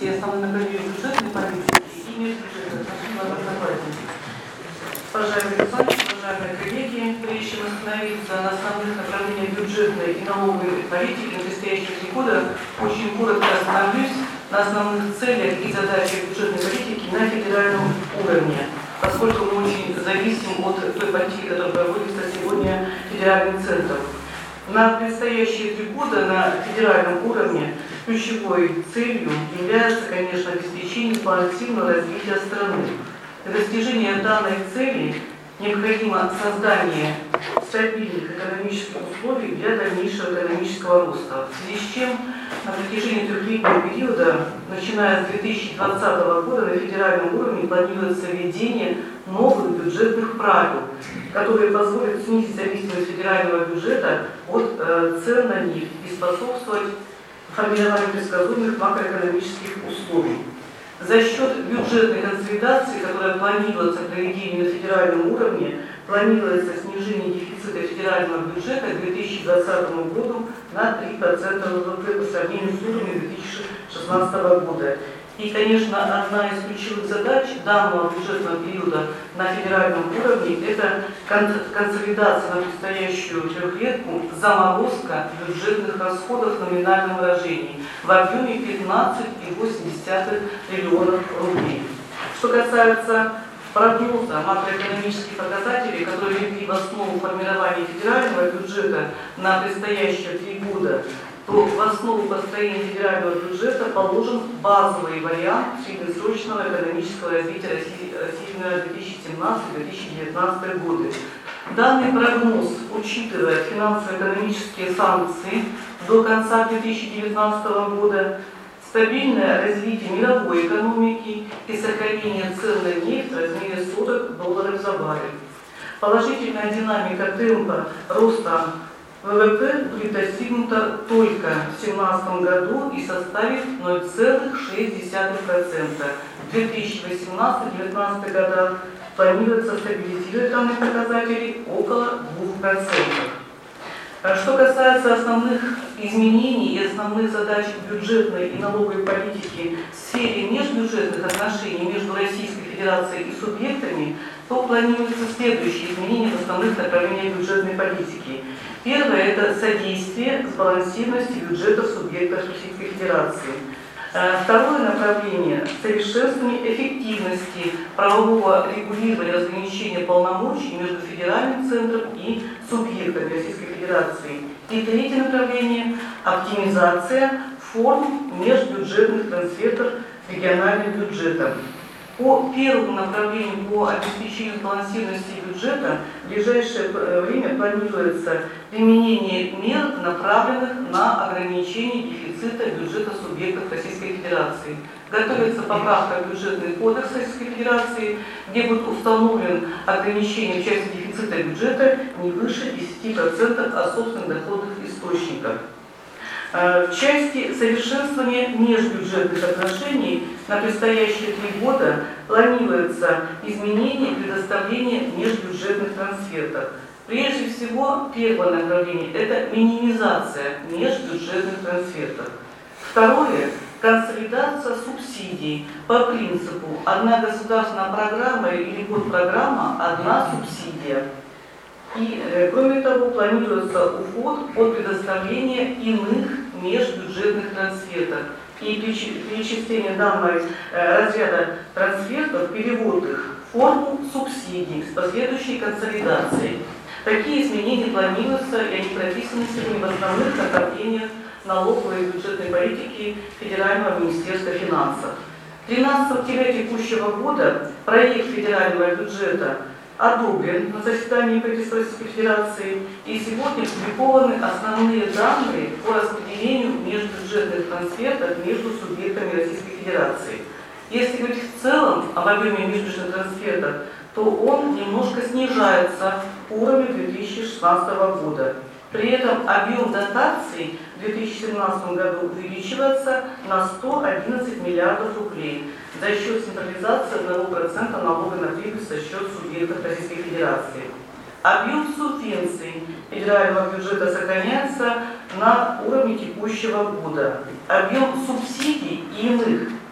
совместимости и основные направления бюджетной политики и межбюджетных отношений. Уважаемые Александр, уважаемые коллеги, прежде чем остановиться на основных направлениях бюджетной и налоговой политики на предстоящие 3 года, очень коротко остановлюсь на основных целях и задачах бюджетной политики на федеральном уровне, поскольку мы очень зависим от той политики, которая проводится сегодня федеральным центром. На предстоящие 3 года на федеральном уровне ключевой целью является, конечно, обеспечение сбалансированного развития страны. Для достижения данной цели необходимо создание стабильных экономических условий для дальнейшего экономического роста, в связи с чем на протяжении 3-летнего периода, начиная с 2020 года, на федеральном уровне планируется введение новых бюджетных правил, которые позволят снизить зависимость федерального бюджета от цен на нефть и способствовать формированию предсказуемых макроэкономических условий. За счет бюджетной консолидации, которая планируется проведение на федеральном уровне, планируется снижение дефицита федерального бюджета к 2020 году на 3% ВВП по сравнению с уровнем 2016 года. И, конечно, одна из ключевых задач данного бюджетного периода на федеральном уровне – это консолидация на предстоящую 3-летку, заморозка бюджетных расходов в номинальном выражении в объеме 15,8 триллионов рублей. Что касается прогноза макроэкономических показателей, которые легли в основу формирования федерального бюджета на предстоящие 3 года, то в основу построения федерального бюджета положен базовый вариант среднесрочного экономического развития России на 2017-2019 годы. Данный прогноз учитывает финансово-экономические санкции до конца 2019 года, стабильное развитие мировой экономики и сохранение цен на нефть в размере $40 за баррель. Положительная динамика темпа роста ВВП будет достигнута только в 2017 году и составит 0,6%. В 2018-2019 годах планируется стабилизировать данные показатели около 2%. Что касается основных изменений и основных задач бюджетной и налоговой политики в сфере межбюджетных отношений между Российской Федерацией и субъектами, то планируются следующие изменения в основных направлениях бюджетной политики. Первое – это содействие сбалансированности бюджетов субъектов Российской Федерации. Второе направление – совершенствование эффективности правового регулирования разграничения полномочий между федеральным центром и субъектами Российской Федерации. И третье направление – оптимизация форм межбюджетных трансфертов региональным бюджетом. По первому направлению, по обеспечению сбалансированности бюджета, в ближайшее время планируется применение мер, направленных на ограничение дефицита бюджета субъектов Российской Федерации. Готовится поправка в бюджетный кодекс Российской Федерации, где будет установлен ограничение в части дефицита бюджета не выше 10% от собственных доходных источников. В части совершенствования межбюджетных отношений на предстоящие 3 года планируется изменение предоставления межбюджетных трансфертов. Прежде всего, первое направление – это минимизация межбюджетных трансфертов. Второе – консолидация субсидий по принципу «одна государственная программа» или подпрограмма «одна субсидия». И, кроме того, планируется уход от предоставления иных межбюджетных трансфертов и перечисление данного разряда трансфертов, перевод их в форму субсидий с последующей консолидацией. Такие изменения планируются, и они прописаны сегодня в основных направлениях налоговой и бюджетной политики Федерального министерства финансов. 13 октября текущего года проект федерального бюджета одобрен на заседании правительства Российской Федерации, и сегодня опубликованы основные данные по распределению межбюджетных трансфертов между субъектами Российской Федерации. Если говорить в целом об объеме межбюджетных трансфертов, то он немножко снижается к уровню 2016 года. При этом объем дотаций в 2017 году увеличивается на 111 миллиардов рублей за счет централизации 1% налога на прибыль за счет субъектов Российской Федерации. Объем субвенций федерального бюджета сохраняется на уровне текущего года. Объем субсидий и иных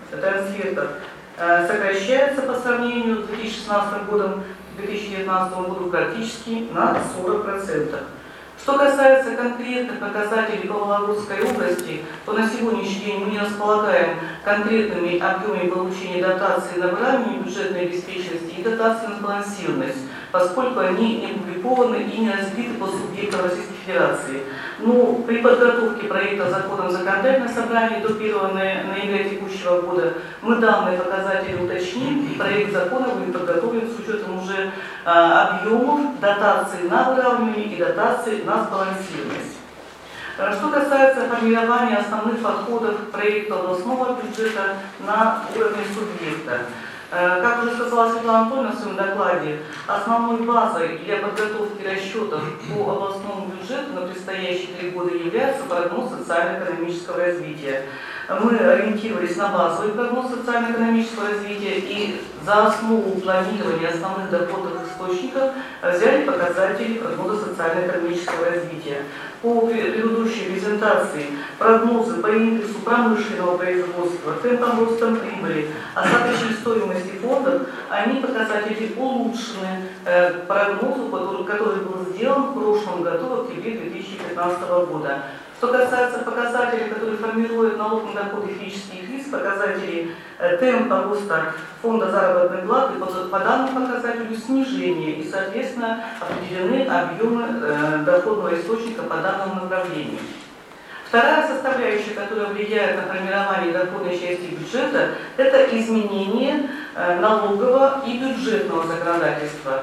трансфертов сокращается по сравнению с 2016 годом, 2019 году практически на 40%. Что касается конкретных показателей по Вологодской области, то на сегодняшний день мы не располагаем конкретными объемами получения дотации на выравнивание бюджетной обеспеченности и дотации на сбалансированность, поскольку они не опубликованы и не разбиты по субъектам Российской Федерации. Но при подготовке проекта закона в законодательном собрании до 1 ноября текущего года мы данные показатели уточним, и проект закона будет подготовлен с учетом уже объемов дотации на выравнивание и дотации на сбалансированность. Что касается формирования основных подходов к проекту областного бюджета на уровне субъекта. Как уже сказала Светлана Анатольевна в своем докладе, основной базой для подготовки расчетов по областному бюджету на предстоящие 3 года является прогноз социально-экономического развития. Мы ориентировались на базовый прогноз социально-экономического развития и за основу планирования основных доходных источников взяли показатели прогноза социально-экономического развития. По предыдущей презентации прогнозы по индексу промышленного производства, темпам роста прибыли, остаточной стоимости фондов, они показатели улучшены к прогнозу, который был сделан в прошлом году, в октябре 2015 года. Что касается показателей, которые формируют налог на доходы физических лиц, показатели темпа роста фонда заработной платы по данному показателю снижение и, соответственно, определены объемы доходного источника по данному направлению. Вторая составляющая, которая влияет на формирование доходной части бюджета, это изменение налогового и бюджетного законодательства.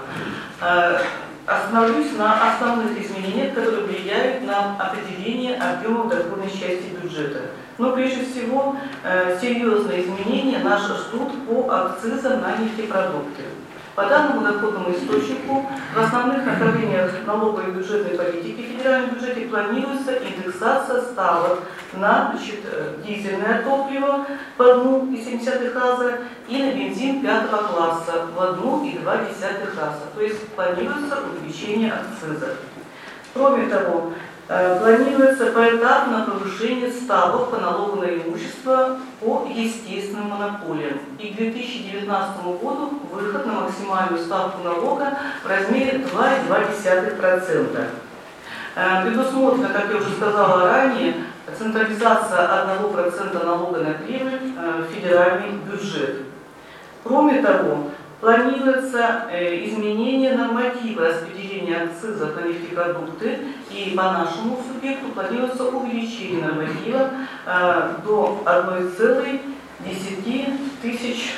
Остановлюсь на основных изменениях, которые влияют на определение объема доходной части бюджета. Но прежде всего серьезные изменения нас ждут по акцизам на нефтепродукты. По данному доходному источнику в основных направлениях налоговой и бюджетной политики в федеральном бюджете планируется индексация ставок на дизельное топливо в 1,7 раза и на бензин 5 класса в 1,2 раза. То есть планируется увеличение акциза. Кроме того, планируется поэтапное повышение ставок по налогу на имущество по естественным монополиям. И к 2019 году выход на максимальную ставку налога в размере 2,2%. Предусмотрено, как я уже сказала ранее, централизация 1% налога на прибыль в федеральный бюджет. Кроме того, планируется изменение норматива распределения акцизов на нефтепродукты, и по нашему субъекту планируется увеличение норматива до 1,10 тысяч.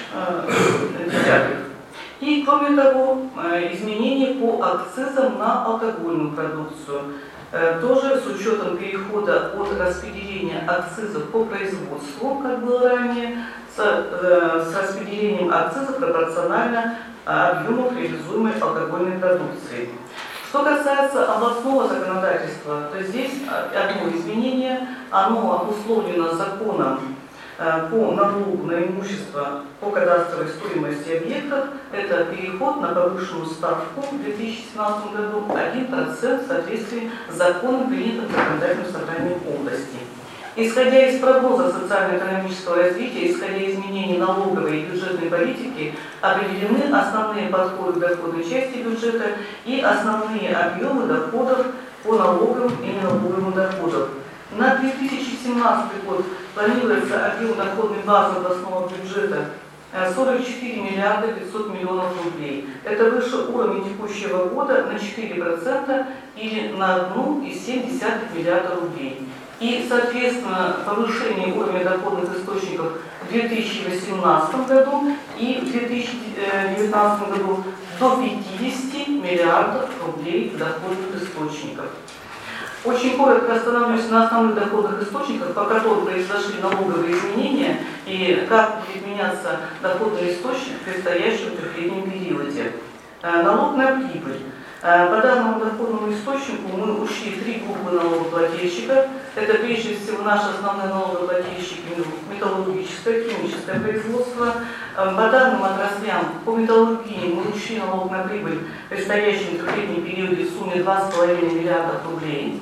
И кроме того, изменения по акцизам на алкогольную продукцию. Тоже с учетом перехода от распределения акцизов по производству, как было ранее, с распределением акцизов пропорционально объемов реализуемой алкогольной продукции. Что касается областного законодательства, то здесь одно изменение, оно обусловлено законом по налогу на имущество по кадастровой стоимости объектов. Это переход на повышенную ставку в 2017 году 1% в соответствии с законом, принятым законодательным собранием области. Исходя из прогноза социально-экономического развития, исходя из изменений налоговой и бюджетной политики, определены основные подходы к доходной части бюджета и основные объемы доходов по налоговым и неналоговым доходам. На 2017 год планируется объем доходной базы областного бюджета 44 миллиарда 500 миллионов рублей. Это выше уровня текущего года на 4% или на 1,7 миллиарда рублей. И, соответственно, повышение уровня доходных источников в 2018 году и в 2019 году до 50 миллиардов рублей доходных источников. Очень коротко остановлюсь на основных доходных источниках, по которым произошли налоговые изменения и как будет меняться доходный источник в предстоящем трехлетнем периоде. Налог на прибыль. По данному доходному источнику мы учли 3 группы налогоплательщиков. Это прежде всего наши основные налогоплательщики: металлургическое, химическое производство. По данным отраслям, по металлургии мы учли налог на прибыль в предстоящем трехлетнем периоде в сумме 2,5 миллиарда рублей.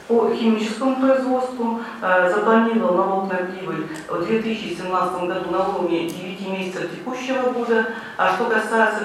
По химическому производству запланировал налог на прибыль в 2017 году на уровне 9 месяцев текущего года, а что касается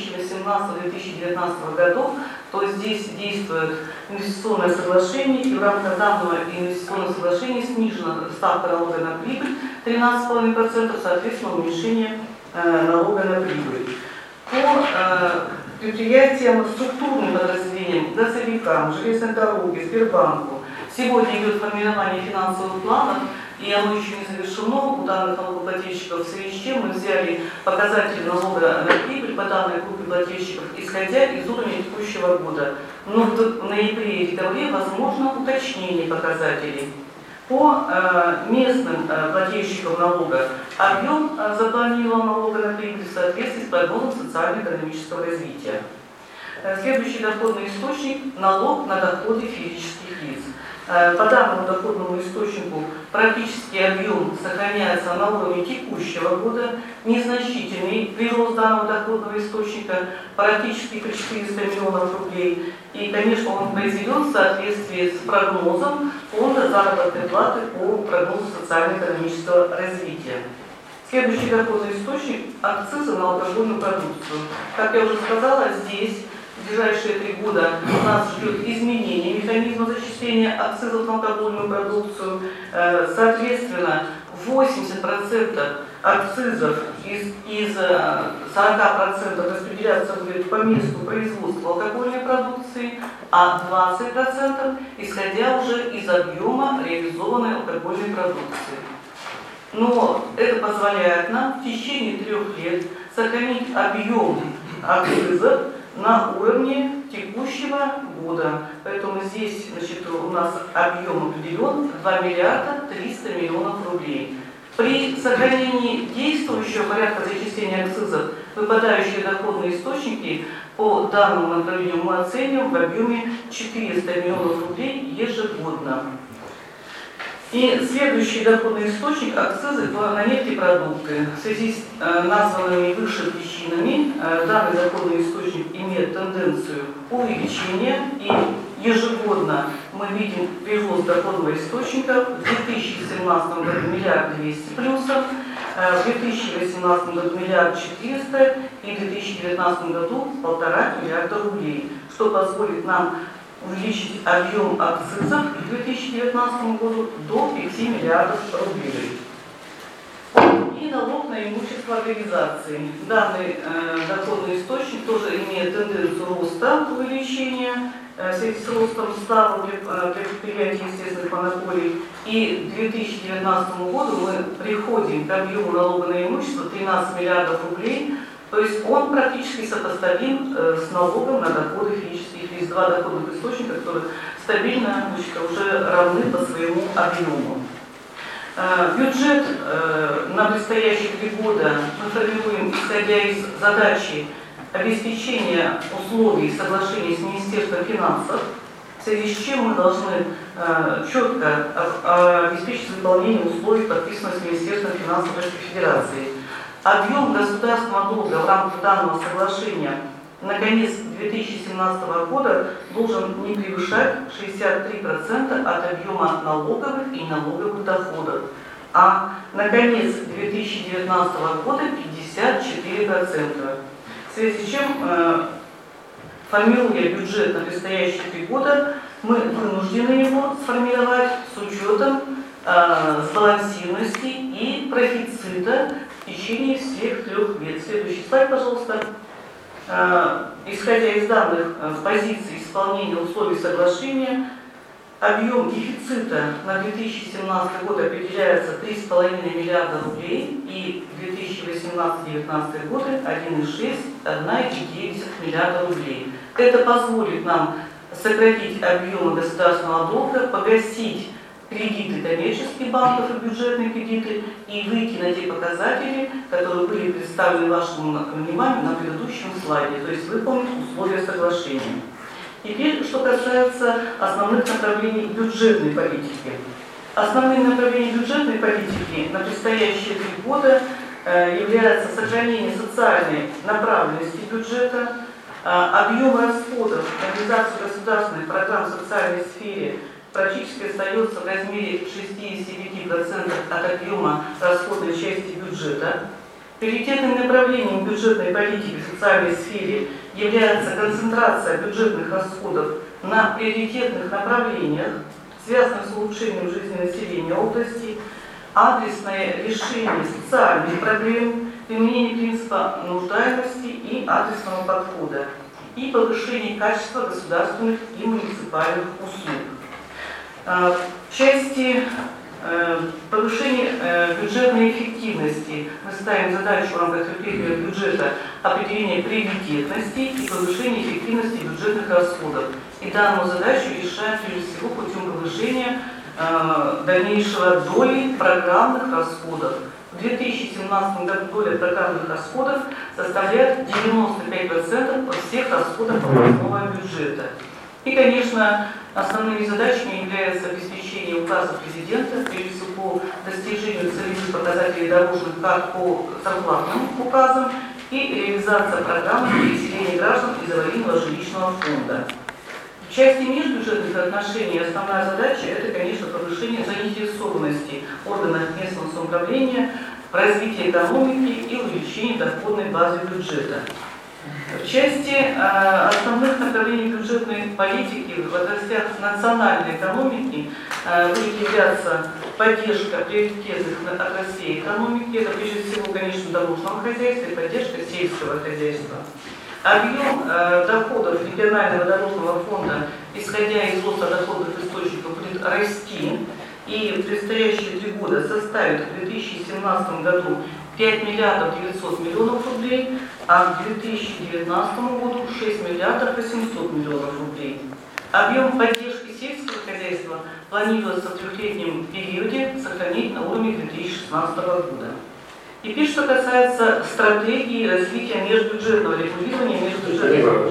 2018-2019 годов, то здесь действует инвестиционное соглашение, и в рамках данного инвестиционного соглашения снижена ставка налога на прибыль 13,5%, соответственно уменьшение налога на прибыль. По предприятиям, структурным подразделениям, газовикам, железной дороге, Сбербанку сегодня идет формирование финансовых планов, и оно еще не завершено у данных налогоплательщиков, в связи с чем мы взяли показатели налога на прибыль по данной группе плательщиков, исходя из уровня текущего года. Но в ноябре и декабре возможно уточнение показателей. По местным плательщикам налога объем запланирован налога на прибыль в соответствии с прогнозом социально-экономического развития. Следующий доходный источник – налог на доходы физических лиц. По данному доходному источнику практически объем сохраняется на уровне текущего года, незначительный прирост данного доходного источника практически по 400 миллионов рублей. И, конечно, он произведен в соответствии с прогнозом фонда заработной платы по прогнозу социально-экономического развития. Следующий доходный источник – акцизы на алкогольную продукцию. Как я уже сказала, здесь в ближайшие 3 года нас ждет изменение механизма зачисления акцизов на алкогольную продукцию. Соответственно, 80% акцизов из 40% распределяться будет по месту производства алкогольной продукции, а 20% исходя уже из объема реализованной алкогольной продукции. Но это позволяет нам в течение 3 лет сохранить объем акцизов на уровне текущего года. Поэтому здесь, значит, у нас объем определен 2 миллиарда 300 миллионов рублей. При сохранении действующего порядка зачисления акцизов выпадающие доходные источники по данному направлению мы оцениваем в объеме 400 миллионов рублей ежегодно. И следующий доходный источник – акцизы на нефтепродукты. В связи с названными выше причинами данный доходный источник имеет тенденцию увеличения, и ежегодно мы видим прирост доходного источника в 2017 году 1 миллиард 200 плюсов, в 2018 году 1 миллиард 400 и в 2019 году 1,5 миллиарда рублей, что позволит нам увеличить объем акцизов к 2019 году до 5 миллиардов рублей. И налог на имущество организации. Данный доходный источник тоже имеет тенденцию роста, увеличения в связи с ростом ставок для предприятий естественных монополий. И к 2019 году мы приходим к объему налога на имущество 13 миллиардов рублей. То есть он практически сопоставим с налогом на доходы физических лиц. 2 доходных источника, которые стабильно, значит, уже равны по своему объему. Бюджет на предстоящие 3 года мы формируем, исходя из задачи обеспечения условий соглашения с Министерством финансов, в связи с чем мы должны четко обеспечить выполнение условий, подписанных с Министерством финансов Российской Федерации. Объем государственного долга в рамках данного соглашения на конец 2017 года должен не превышать 63% от объема налоговых и неналоговых доходов, а на конец 2019 года 54%. В связи с чем, формируя бюджет на предстоящие 3 года, мы вынуждены его сформировать с учетом сбалансированности и профицита в течение всех 3 лет. Следующий слайд, пожалуйста. Исходя из данных позиций исполнения условий соглашения, объем дефицита на 2017 год определяется 3,5 миллиарда рублей, и 2018-2019 годы 1,9 миллиарда рублей. Это позволит нам сократить объемы государственного долга, погасить кредиты коммерческих банков и бюджетные кредиты и выйти на те показатели, которые были представлены вашему вниманию на предыдущем слайде, то есть выполнить условия соглашения. Теперь, что касается основных направлений бюджетной политики. Основным направлением бюджетной политики на предстоящие 3 года является сохранение социальной направленности бюджета, объем расходов на реализацию государственных программ в социальной сфере практически остается в размере 65% от объема расходной части бюджета. Приоритетным направлением бюджетной политики в социальной сфере является концентрация бюджетных расходов на приоритетных направлениях, связанных с улучшением жизни населения области, адресное решение социальных проблем, применение принципа нуждаемости и адресного подхода и повышение качества государственных и муниципальных услуг. В части повышения бюджетной эффективности мы ставим задачу в рамках укрепления бюджета определения приоритетности и повышения эффективности бюджетных расходов. И данную задачу решаем прежде всего путем повышения дальнейшего доли программных расходов. В 2017 году доля программных расходов составляет 95% от всех расходов областного бюджета. И, конечно, основными задачами являются обеспечение указа президента, прежде всего по достижению целевых показателей дорожных карт по зарплатным указам и реализация программы переселения граждан из аварийного жилищного фонда. В части межбюджетных отношений основная задача – это, конечно, повышение заинтересованности органов местного самоуправления в развитии экономики и увеличении доходной базы бюджета. В части основных направлений бюджетной политики в областях национальной экономики будет являться поддержка приоритетных отраслей экономики, это прежде всего, конечно, дорожного хозяйства и поддержка сельского хозяйства. Объем доходов регионального дорожного фонда, исходя из роста доходных источников, будет расти и в предстоящие 3 года составит в 2017 году 5 миллиардов 900 миллионов рублей, а к 2019 году 6 миллиардов 800 миллионов рублей. Объем поддержки сельского хозяйства планируется в 3-летнем периоде сохранить на уровне 2016 года. Теперь, что касается стратегии развития межбюджетного регулирования межбюджетного.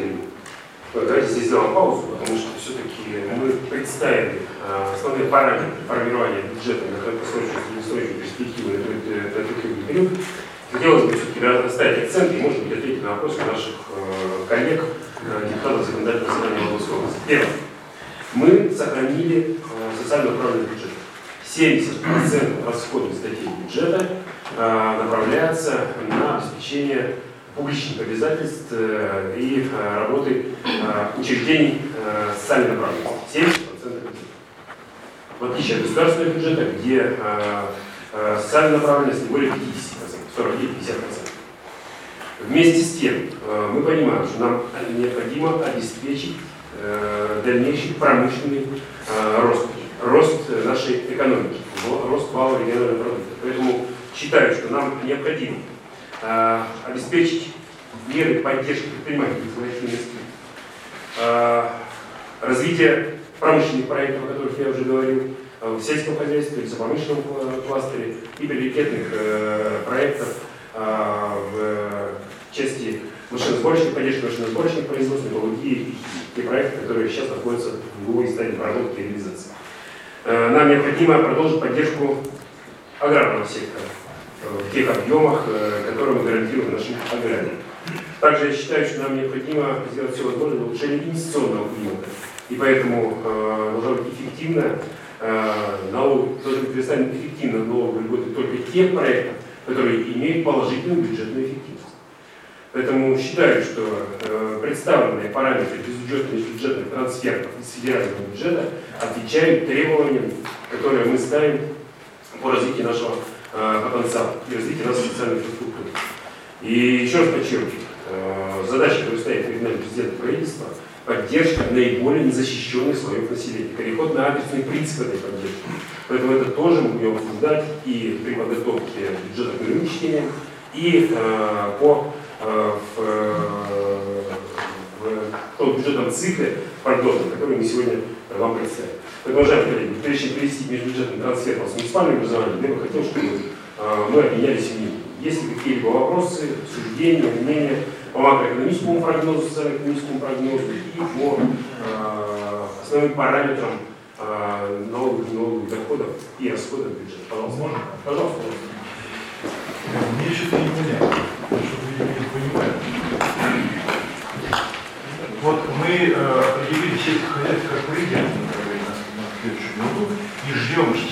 Давайте здесь сделаем паузу, потому что все-таки мы представили основные параметры формирования бюджета на краткосрочную и среднесрочную перспективу на этот период. Хотелось бы все-таки расставить акцент и, может быть, ответить на вопросы наших коллег, депутатов законодательного собрания Вологодской области. Первое. Мы сохранили социально направленный бюджет. 70% расходов статей бюджета направляется на обеспечение публичных обязательств и работы учреждений социальной направленности. 70% бюджета. В отличие от государственного бюджета, где социальная направленность не более 50%, 49-50%. Вместе с тем, мы понимаем, что нам необходимо обеспечить дальнейший промышленный рост нашей экономики, рост валового регионального продукта. Поэтому считаю, что нам необходимо обеспечить меры поддержки предпринимательской активности, развитие промышленных проектов, о которых я уже говорил, в сельском хозяйстве, в промышленном кластере и приоритетных проектов в части машиносборочных, поддержки машиносборочных производств, металлургии и те проекты, которые сейчас находятся в глубокой стадии проработки и реализации. Нам необходимо продолжить поддержку аграрного сектора в тех объемах, которые мы гарантируем нашим аграриям. Также я считаю, что нам необходимо сделать все возможное для улучшения инвестиционного климата. И поэтому должна быть эффективно должны быть предоставлены эффективно налоговые льготы только те проекты, которые имеют положительную бюджетную эффективность. Поэтому считаю, что представленные параметры бюджетных трансфертов из федерального бюджета отвечают требованиям, которые мы ставим по развитию нашего потенциала и развитию нашей социальной инфраструктуры. И еще раз подчеркиваю, задача, которую ставит перед нами президент правительства, поддержка наиболее незащищенных слоев населения, переход на адресный принцип этой поддержки. Поэтому это тоже мы будем обсуждать и при подготовке бюджета к первым чтениям, и в том бюджетном цикле, который мы сегодня вам представим. Поэтому, уважаемые коллеги, прежде чем перевести к межбюджетным трансфертам с муниципальным образованием, я бы хотел, чтобы мы обменялись мнениями. Есть ли какие-либо вопросы, суждения, мнения по макроэкономическому прогнозу, социально-экономическому прогнозу и по основным параметрам налоговых доходов и расходов бюджета? Пожалуйста. Можно? Пожалуйста. Мне что-то непонятно, что вы не понимаете. Вот мы определили сельское хозяйство как приоритетное направление.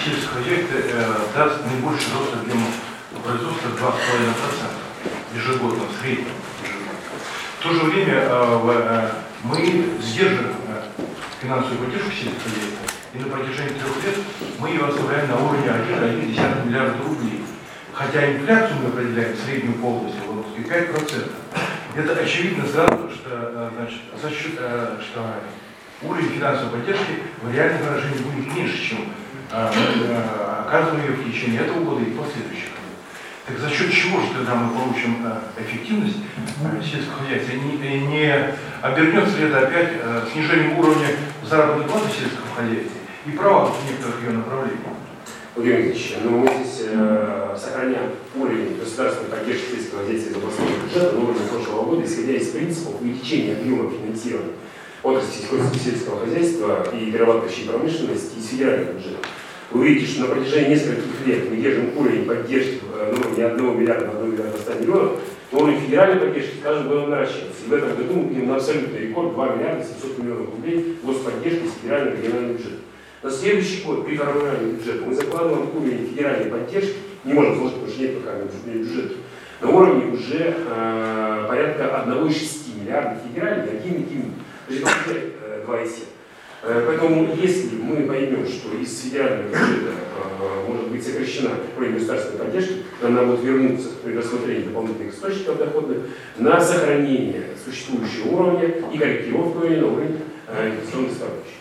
сельское хозяйство даст наибольший рост объема производства 2,5% ежегодно, в среднем. В то же время мы сдерживаем финансовую поддержку сельского хозяйства, и на протяжении 3 лет мы ее оставляем на уровне 1,1 миллиарда рублей. Хотя инфляцию мы определяем среднюю по области Вологодской 5%. Это очевидно сразу, что, значит, за счет, что уровень финансовой поддержки в реальном выражении будет меньше, чем мы оказываем ее в течение этого года и последующих. Так за счет чего же тогда мы получим эффективность сельского хозяйства? Не обернется ли это опять снижением уровня заработной платы в сельском хозяйстве и провалом в некоторых ее направлениях? Владимир Ильич, но мы здесь сохраняем уровень государственной поддержки сельского хозяйства из областного бюджета на уровне прошлого года, исходя из принципов увеличения объема финансирования отрасли сельского хозяйства и перерабатывающей промышленности из федерального бюджета. Вы видите, что на протяжении нескольких лет мы держим уровень поддержки на уровне 1 миллиарда, 1 миллиарда 100 миллионов, но уровень федеральной поддержки с каждым годом наращивается. И в этом году мы будем на абсолютный рекорд 2 миллиарда 700 миллионов рублей господдержки из федерального и регионального бюджета. На следующий год при формировании бюджета мы закладываем уровень федеральной поддержки, не можем сложить, потому что нет пока бюджета, на уровне уже порядка 1,6 миллиарда федеральных, 1,1, то есть это 2,7. Поэтому если мы поймем, что из федерального бюджета может быть сокращена уровень государственной поддержки, нам надо будет вернуться при рассмотрении дополнительных источников доходных на сохранение существующего уровня и корректировку на уровень инвестиционной составляющей.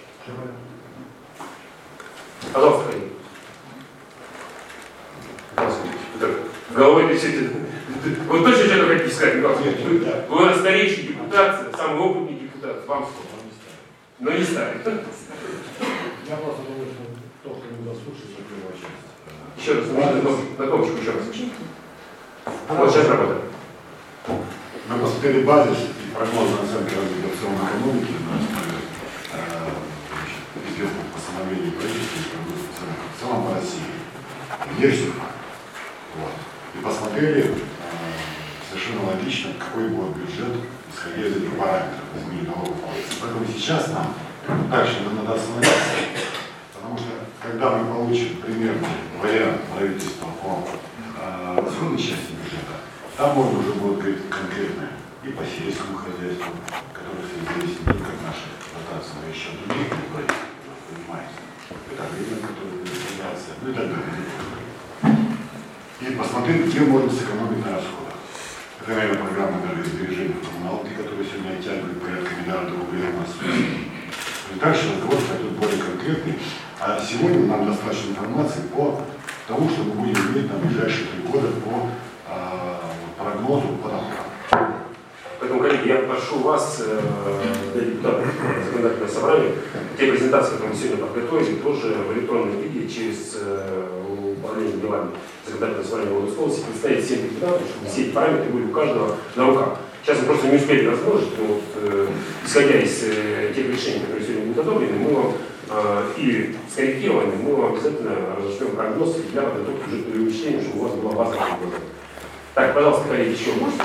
Пожалуйста, коллеги. Головой трясете. Вы точно что-то хотите сказать, Николай? Вы у нас старейший депутат, самый опытный депутат. Вам слово. Но не старый. Я просто думаю, что тот, кто не заслушает, закрывает часть. Еще раз, на топочку еще раз. Вот сейчас работаем. Мы посмотрели базис и прогнозную оценку развития в целом экономики на основе известных постановлений правительства и прогнозных оценок в целом по России. Версию. Вот. И посмотрели совершенно логично, какой будет бюджет, исходя из этих параметров, изменения налогового кодекса. Поэтому сейчас нам дальше надо остановиться, потому что когда мы получим примерный вариант правительства по расходной части бюджета, там можно уже будет говорить конкретно и по сельскому хозяйству, которое зависит не только от нашей дотации, но еще от других предприятий, понимаете, это время, которое выделяется, ну и так далее. И посмотреть, где можно сэкономить на расходах. Это, наверное, программа энергосбережения в коммуналке, которая сегодня оттягивает порядка миллиарда рублей у нас. И дальше разговор пойдет более конкретный. А сегодня нам достаточно информации по тому, что мы будем иметь на ближайшие 3 года по прогнозу по налогам. Поэтому, коллеги, я прошу вас, депутатов законодательного собрания, те презентации, которые мы сегодня подготовили, тоже в электронном виде через управление делами законодательного собрания Вологодской области представить всем депутатам, чтобы все эти параметры были у каждого на руках. Сейчас мы просто не успели размножить, но вот, исходя из тех решений, которые сегодня будут одобрены, мы вам или скорректированы, мы вам обязательно разошлем прогноз для подготовки бюджетного вычисления, чтобы у вас была база. Так, пожалуйста, коллеги, еще можно?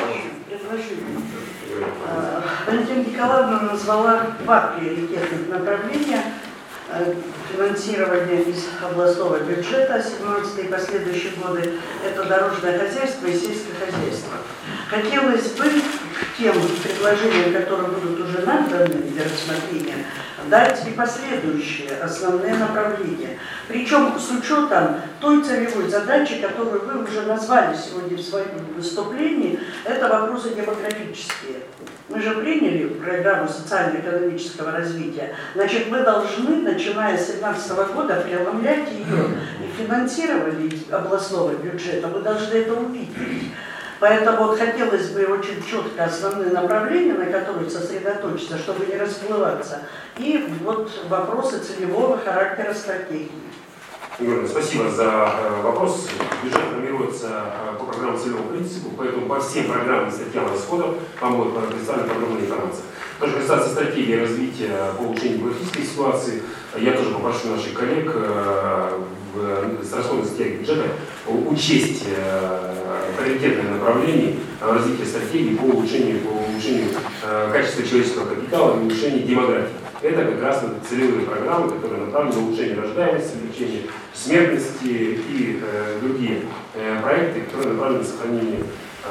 Валентина Николаевна назвала 2 приоритетных направления финансирования из областного бюджета 17 и последующие годы. Это дорожное хозяйство и сельское хозяйство. Хотелось бы к тем предложениям, которые будут уже нам даны для рассмотрения, дать и последующие основные направления. Причем с учетом той целевой задачи, которую вы уже назвали сегодня в своем выступлении, это вопросы демографические. Мы же приняли программу социально-экономического развития. Значит, мы должны, начиная с 2017 года, преломлять ее и финансирование областного бюджета. Мы должны это увидеть. Поэтому вот хотелось бы очень четко основные направления, на которых сосредоточиться, чтобы не расплываться. И вот вопросы целевого характера стратегии. Юрий, спасибо за вопрос. Бюджет формируется по программам целевого принципа, поэтому по всем программам и статьям расходов вам будет представлена подробная информация. Тоже касается стратегии развития по улучшению демографической ситуации. Я тоже попрошу наших коллег с расходной статьей бюджета учесть приоритетные направления развития стратегии по улучшению качества человеческого капитала и улучшению демографии. это как раз целевые программы, которые направлены на улучшение рождаемости, увеличение смертности и другие проекты, которые направлены на сохранение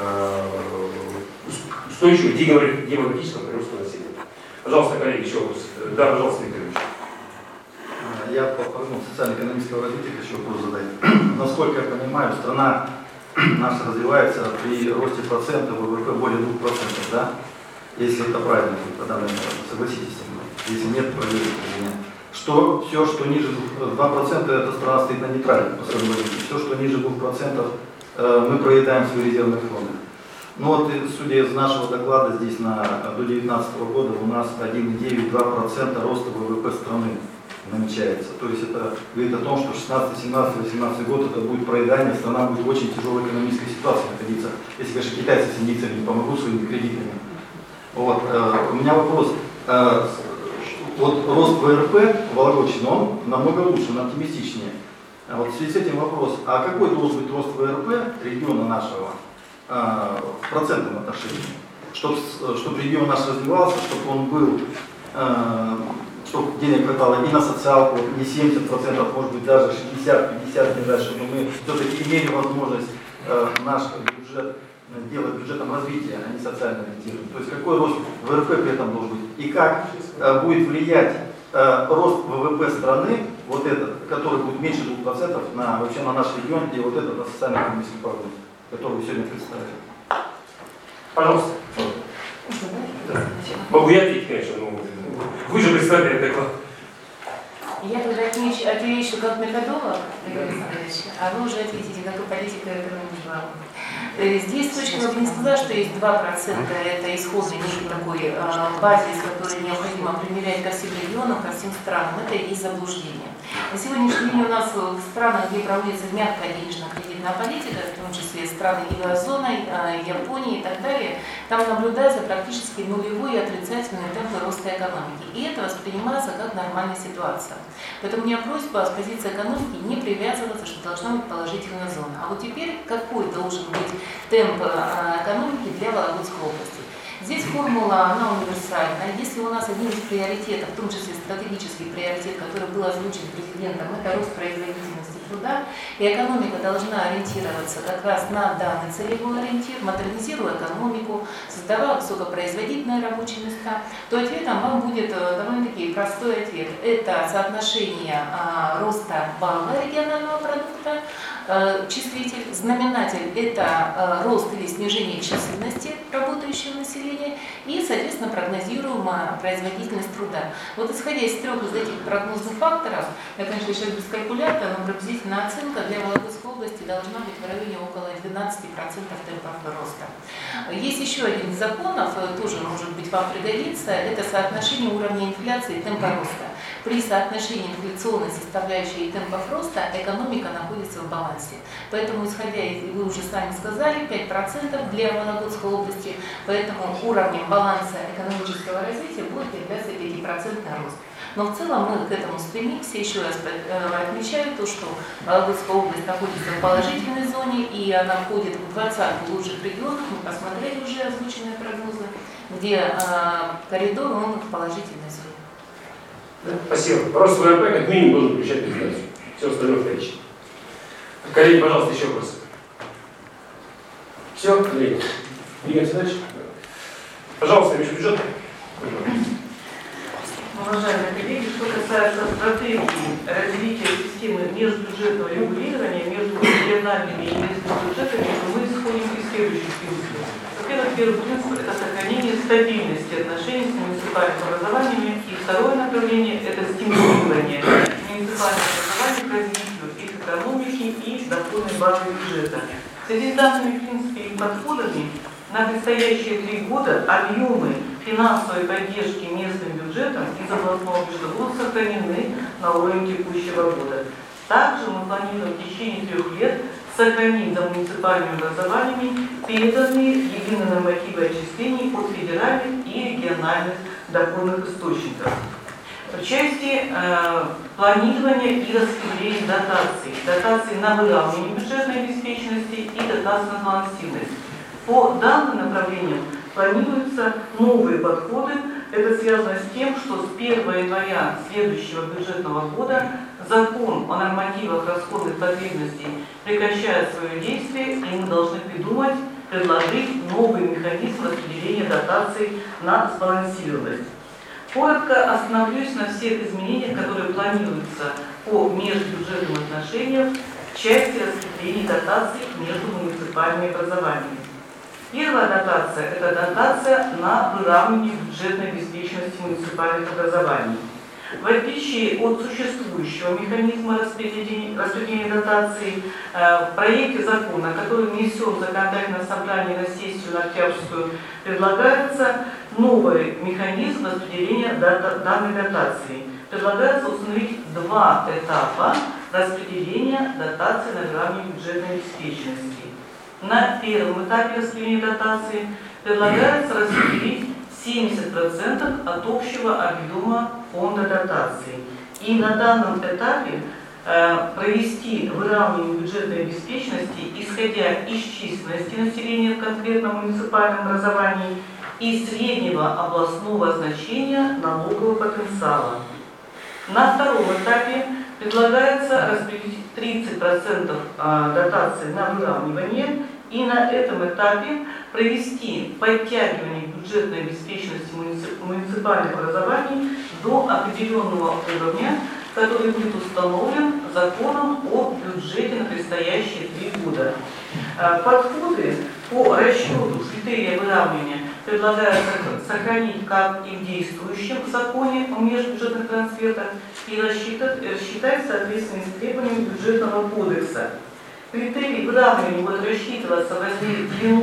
устойчивого демографического прироста населения. Пожалуйста, коллеги, еще вопрос. Да, пожалуйста, Виктор Ильич. Я по прогнозу социально-экономического развития хочу вопрос задать. Насколько я понимаю, страна наша развивается при росте процента ВВП более 2%, да? Если это правильно, тогда, наверное, согласитесь со мной. Если нет, проверите меня. Что все, что ниже 2%, эта страна стоит на нейтральном по своему развитию. Все, что ниже 2%, мы проедаем свои резервные фонды. Ну вот, судя из нашего доклада, здесь до 2019 года у нас 1,9-2% роста ВВП страны намечается. То есть это говорит о том, что 16, 17, 18 год это будет проедание, страна будет в очень тяжелой экономической ситуации находиться, если, конечно, китайцы с индийцами не помогут своими кредитами. Вот, у меня вопрос. Вот рост ВРП Вологодчины, он намного лучше, он оптимистичнее. Вот в связи с этим вопрос, а какой должен быть рост ВРП региона нашего в процентном отношении? Чтобы регион наш развивался, чтобы он был, чтобы денег хватало и на социалку, не 70%, может быть даже 60-50%, не знаю, чтобы мы все-таки имели возможность наш бюджет делать бюджетом развития, а не социально ориентированным. То есть какой рост ВВП при этом должен быть? И как будет влиять рост ВВП страны, вот этот, который будет меньше 2%, вообще на наш регион, и вот этот на социально-экономический прогноз, который вы сегодня представили? Пожалуйста. Могу я ответить, конечно, но вы же представляете доклад. Я тогда отвечу как методолог, Игорь Александрович, а вы уже ответите как и политика экономики. Здесь точно я бы не сказала, что есть 2%, это исходный некий такой базис, который необходимо примерять ко всем регионам, ко всем странам. Это и есть заблуждение. На сегодняшний день у нас в странах, где проводится мягкая денежно-кредитная политика, в том числе страны еврозоны, Японии и так далее, там наблюдается практически нулевой и отрицательный темп роста экономики. И это воспринимается как нормальная ситуация. Поэтому у меня просьба с позиции экономики не привязываться, что должна быть положительная зона. А вот теперь какой должен быть темп экономики для Вологодской области? Здесь формула, она универсальна. Если у нас один из приоритетов, в том числе стратегический приоритет, который был озвучен президентом, это рост производительности труда, и экономика должна ориентироваться как раз на данный целевой ориентир, модернизируя экономику, создавая высокопроизводительные рабочие места, то ответом вам будет довольно-таки простой ответ. Это соотношение роста валового регионального продукта, числитель, знаменатель – это рост или снижение численности работающего населения и, соответственно, прогнозируемая производительность труда. Вот исходя из трех из этих прогнозных факторов, я, конечно, сейчас без калькулятора, но приблизительная оценка для Вологодской области должна быть в районе около 12% темпов роста. Есть еще один из законов, тоже, может быть, вам пригодится, это соотношение уровня инфляции и темпа роста. При соотношении инфляционной составляющей и темпов роста экономика находится в балансе. Поэтому, исходя из, вы уже сами сказали, 5% для Вологодской области, поэтому уровнем баланса экономического развития будет являться 5% рост. Но в целом мы к этому стремимся. Еще раз отмечаю то, что Вологодская область находится в положительной зоне, и она входит в 20 лучших регионов. Мы посмотрели уже озвученные прогнозы, где коридор он в положительной зоне. Спасибо. Рост ВВП как минимум должен включать инфляцию. Все остальное вторично. Коллеги, пожалуйста, еще вопросы. Все, коллеги. Двигаемся дальше. Пожалуйста, межбюджетный. Уважаемые коллеги, что касается стратегии развития системы межбюджетного регулирования между региональными и местными бюджетами, то мы исходим из следующих принципов. Во-первых, первый принцип – это сохранение стабильности отношений с муниципальным образованием, и второе направление – это стимулирование муниципального образования к развитию их экономики и доходной базы бюджета. В связи с данными принципами и подходами на предстоящие 3 года объемы финансовой поддержки местным бюджетом из областного бюджета будут сохранены на уровне текущего года. Также мы планируем в течение 3 лет сохранить за муниципальными образованиями переданные единые нормативы отчислений от федеральных и региональных доходных источников. В части планирования и распределения дотаций на выравнивание бюджетной обеспеченности и дотаций на балансированность. По данным направлениям планируются новые подходы это связано с тем, что с 1 января следующего бюджетного года закон о нормативах расходных потребностей прекращает свое действие, и мы должны предложить новый механизм распределения дотаций на сбалансированность. Коротко остановлюсь на всех изменениях, которые планируются по межбюджетным отношениям в части распределения дотаций между муниципальными образованиями. Первая дотация – это дотация на выравнивание бюджетной обеспеченности муниципальных образований. В отличие от существующего механизма распределения дотаций, в проекте закона, который внесен в законодательное собрание на сессию на октябрьскую, предлагается новый механизм распределения данной дотации. Предлагается установить два этапа распределения дотации на выравнивание бюджетной обеспеченности. На первом этапе распределения дотации предлагается распределить 70% от общего объема фонда дотаций. И на данном этапе провести выравнивание бюджетной обеспеченности, исходя из численности населения в конкретном муниципальном образовании и среднего областного значения налогового потенциала. На втором этапе предлагается распределить 30% дотации на выравнивание и на этом этапе провести подтягивание бюджетной обеспеченности муниципальных образований до определенного уровня, который будет установлен законом о бюджете на предстоящие 3 года. Подходы по расчету критерия выравнивания предлагается сохранить как и в действующем законе о межбюджетных трансфертах и рассчитать в соответствии с требованиями бюджетного кодекса. Критерий выравнивания будет рассчитываться в размере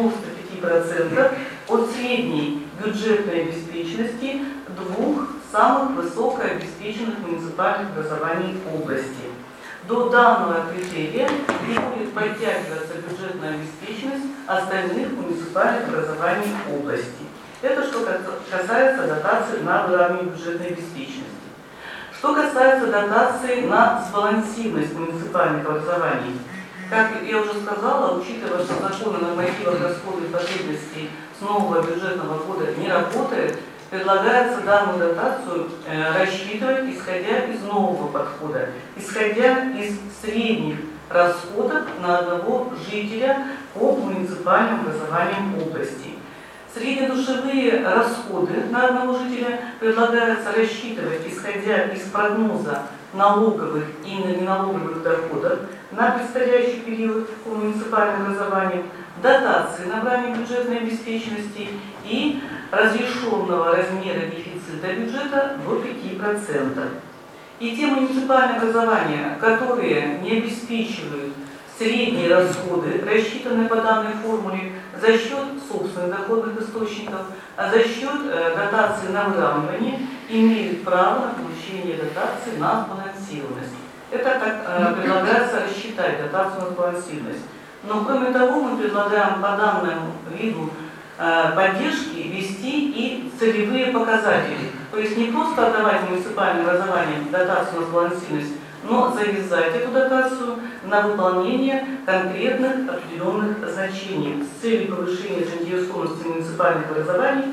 95% от средней бюджетной обеспеченности двух самых высокообеспеченных муниципальных образований области. До данного критерия не будет подтягиваться бюджетная обеспеченность остальных муниципальных образований области. Это что касается дотации на выравнивание бюджетной обеспеченности. Что касается дотации на сбалансированность муниципальных образований, как я уже сказала, учитывая, что закон о нормативах расходных потребностей с нового бюджетного года не работает, предлагается данную дотацию рассчитывать, исходя из нового подхода, исходя из средних расходов на одного жителя по муниципальным образованиям области. Среднедушевые расходы на одного жителя предлагается рассчитывать, исходя из прогноза налоговых и неналоговых доходов на предстоящий период по муниципальным образованиям, дотации на выравнивание бюджетной обеспеченности и разрешенного размера дефицита бюджета до 5%. И те муниципальные образования, которые не обеспечивают средние расходы, рассчитанные по данной формуле за счет собственных доходных источников, а за счет дотации на выравнивание, имеют право на получение дотации на сбалансированность. Это так предлагается рассчитать дотацию на сбалансированность. Но кроме того, мы предлагаем по данному виду поддержки ввести и целевые показатели. То есть не просто отдавать муниципальным образованиям дотацию на сбалансированность, но завязать эту дотацию на выполнение конкретных определенных значений с целью повышения жизнедееспособности муниципальных образований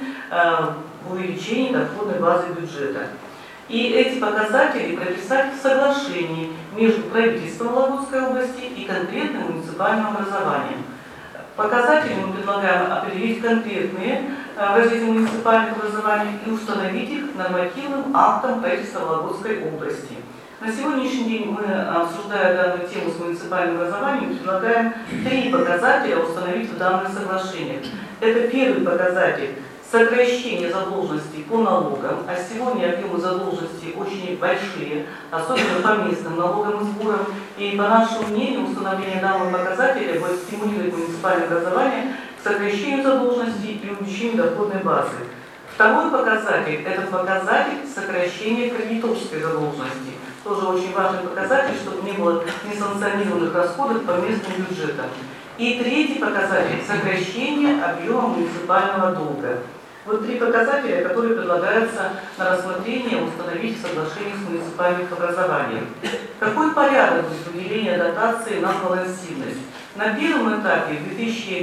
в увеличении доходной базы бюджета. И эти показатели прописать в соглашении между правительством Вологодской области и конкретным муниципальным образованием. Показатели мы предлагаем определить конкретные в разрезе муниципальных образований и установить их нормативным актом правительства Вологодской области. На сегодняшний день мы, обсуждая данную тему с муниципальным образованием, предлагаем 3 показателя установить в данных соглашениях. Это первый показатель – сокращение задолженностей по налогам, а сегодня объемы задолженностей очень большие, особенно по местным налогам и сборам, и по нашему мнению установление данного показателя будет стимулировать муниципальное образование к сокращению задолженностей и увеличению доходной базы. Второй показатель – это показатель сокращения кредиторской задолженности. Тоже очень важный показатель, чтобы не было несанкционированных расходов по местным бюджетам. И третий показатель – сокращение объема муниципального долга. Вот 3 показателя, которые предлагаются на рассмотрение установить в соглашении с муниципальным образованием. Какой порядок будет выделения дотации на сбалансированность? На первом этапе, в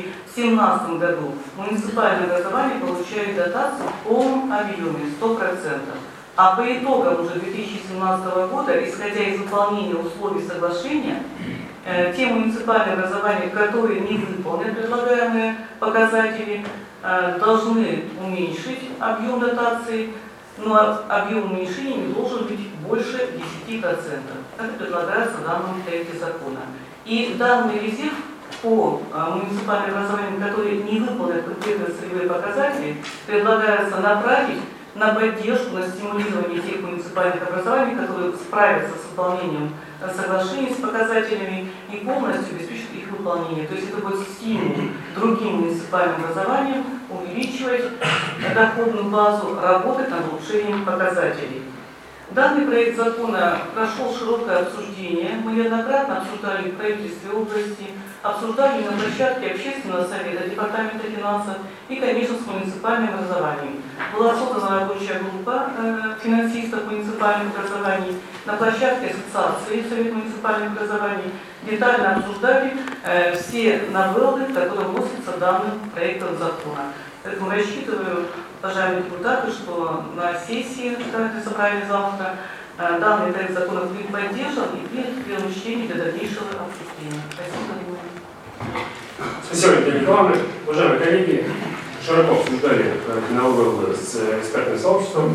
2017 году, муниципальное образование получает дотацию в полном объеме, 100%. А по итогам уже 2017 года, исходя из выполнения условий соглашения, те муниципальные образования, которые не выполнят предлагаемые показатели, должны уменьшить объем дотации, но объем уменьшения не должен быть больше 10%. Это предлагается в данном проекте закона. И данный резерв по муниципальным образованиям, которые не выполнят конкретные целевые показатели, предлагается направить на поддержку, на стимулирование тех муниципальных образований, которые справятся с выполнением соглашений с показателями и полностью обеспечат их выполнение. То есть это будет стимул другим муниципальным образованиям увеличивать доходную базу, работать над улучшением показателей. Данный проект закона прошел широкое обсуждение. Мы неоднократно обсуждали в правительстве области, обсуждали на площадке общественного совета, департамента финансов и, конечно, с муниципальным образованием. Была создана рабочая группа финансистов муниципальных образований на площадке ассоциации Совета муниципальных образований. Детально обсуждали все новеллы, которые вносятся данным проектом закона. Поэтому рассчитываю, уважаемые депутаты, что на сессии собрания завтра данный проект закона будет поддержан и принят в первом чтении для дальнейшего обсуждения. Спасибо. Спасибо, Елена Николаевна. Уважаемые коллеги, широко обсуждали новеллы с экспертным сообществом,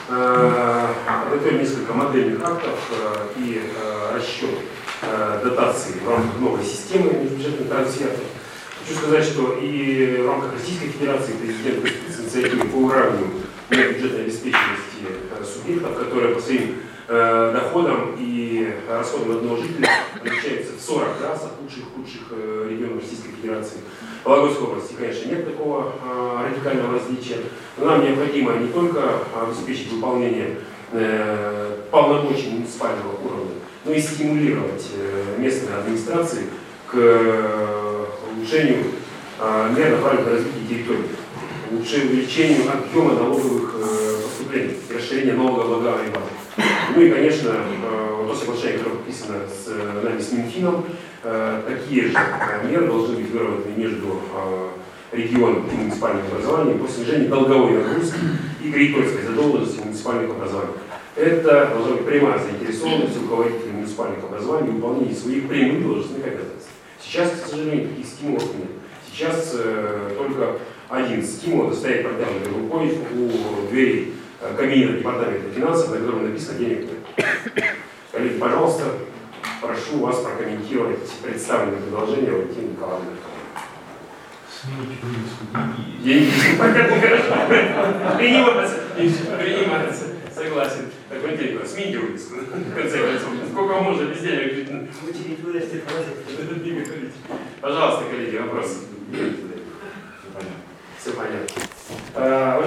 подготовили несколько модельных актов и расчет дотаций в рамках новой системы межбюджетных трансфертов. Хочу сказать, что и в рамках Российской Федерации президент инициативы по уравниванию бюджетной обеспеченности субъектов, которые по своим доходам и расходам одного жителя отличаются в 40 раз от худших регионов Российской Федерации. В Вологодской области, конечно, нет такого радикального различия, но нам необходимо не только обеспечить выполнение полномочий муниципального уровня, но и стимулировать местные администрации к улучшению мер, направленных на развитие территории, увеличению объема налоговых поступлений, расширению налогооблагаемой базы. Ну и, конечно, то соглашение, которое подписано с нами, с Минфином, такие же меры должны быть выработаны между регионом и муниципальным образованием по снижению долговой нагрузки и кредиторской задолженности муниципальных образований. Это должна быть прямая заинтересованность руководителей муниципальных образований в выполнении своих прямых должностных обязанностей. Сейчас, к сожалению, таких стимулов нет. Сейчас только один стимул – это стоять протянутой рукой у двери кабинета департамента финансов, на котором написано «денег нет». Коллеги, пожалуйста, прошу вас прокомментировать представленное предложение Валентины Николаевны. Смените повестку. Деньги принимается. Согласен. Так, Валентин Николаевич, смените вывеску. В конце концов, сколько можно без денег? Пожалуйста, коллеги, вопрос. Все понятно.